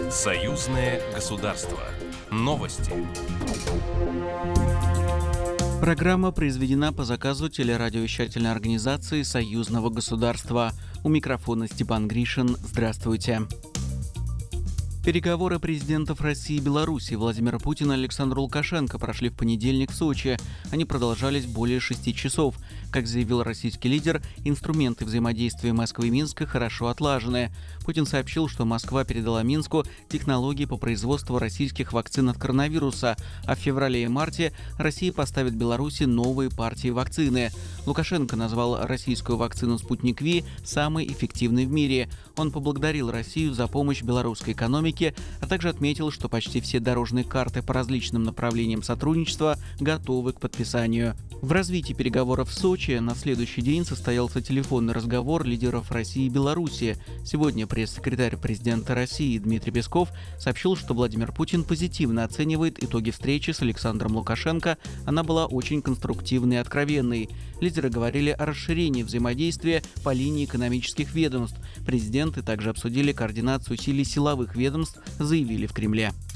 Союзное государство. Новости. Программа произведена по заказу телерадиовещательной организации Союзного государства. У микрофона Степан Гришин. Здравствуйте. Переговоры президентов России и Беларуси Владимира Путина и Александра Лукашенко прошли в понедельник в Сочи. Они продолжались более 6 часов. Как заявил российский лидер, инструменты взаимодействия Москвы и Минска хорошо отлажены. Путин сообщил, что Москва передала Минску технологии по производству российских вакцин от коронавируса, а в феврале и марте Россия поставит Беларуси новые партии вакцины. Лукашенко назвал российскую вакцину «Спутник Ви» самой эффективной в мире. Он поблагодарил Россию за помощь белорусской экономике, а также отметил, что почти все дорожные карты по различным направлениям сотрудничества готовы к подписанию. В развитии переговоров в Сочи на следующий день состоялся телефонный разговор лидеров России и Беларуси. Сегодня пресс-секретарь президента России Дмитрий Песков сообщил, что Владимир Путин позитивно оценивает итоги встречи с Александром Лукашенко. Она была очень конструктивной и откровенной. Лидеры говорили о расширении взаимодействия по линии экономических ведомств. Президенты также обсудили координацию усилий силовых ведомств, заявили в Кремле.